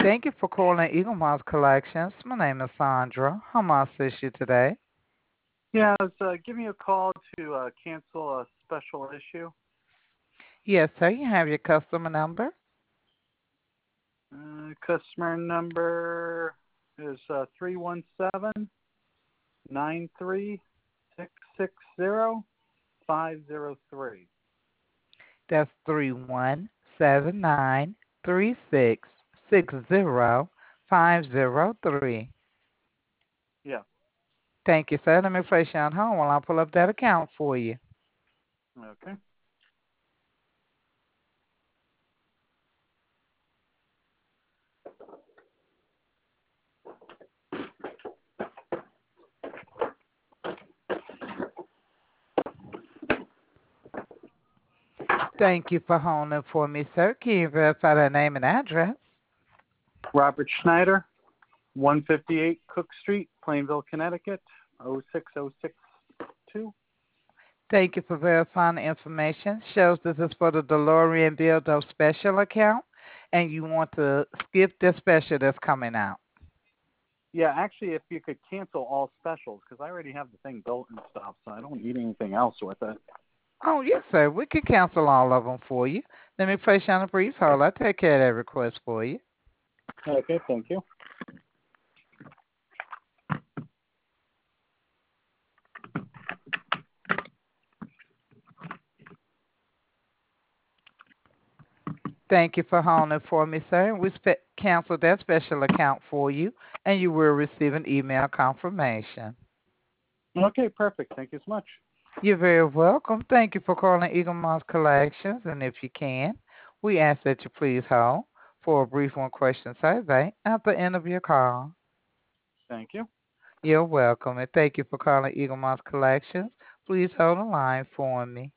Thank you for calling Eagle Mouse Collections. My name is Sandra. How may I assist you today? Yeah, I was giving you a call to cancel a special issue. Yes, sir. You have your customer number. Customer number is 317-93660-503. That's 31793660-503. Yeah. Thank you, sir. Let me place you on hold while I pull up that account for you. Okay. Thank you for holding for me, sir. Can you verify that name and address? Robert Schneider, 158 Cook Street, Plainville, Connecticut, 06062. Thank you for verifying the information. Shows this is for the DeLorean Build Up Special account, and you want to skip this special that's coming out. Yeah, actually, if you could cancel all specials, because I already have the thing built and stuff, so I don't need anything else with it. Oh, yes, sir. We can cancel all of them for you. Let me place you on a brief hold. I'll take care of that request for you. Okay, thank you. Thank you for holding for me, sir. We canceled that special account for you, and you will receive an email confirmation. Okay, perfect. Thank you so much. You're very welcome. Thank you for calling Eagle Mouse Collections, and if you can, we ask that you please hold for a brief one-question survey at the end of your call. Thank you. You're welcome, and thank you for calling Eagle Mouse Collections. Please hold the line for me.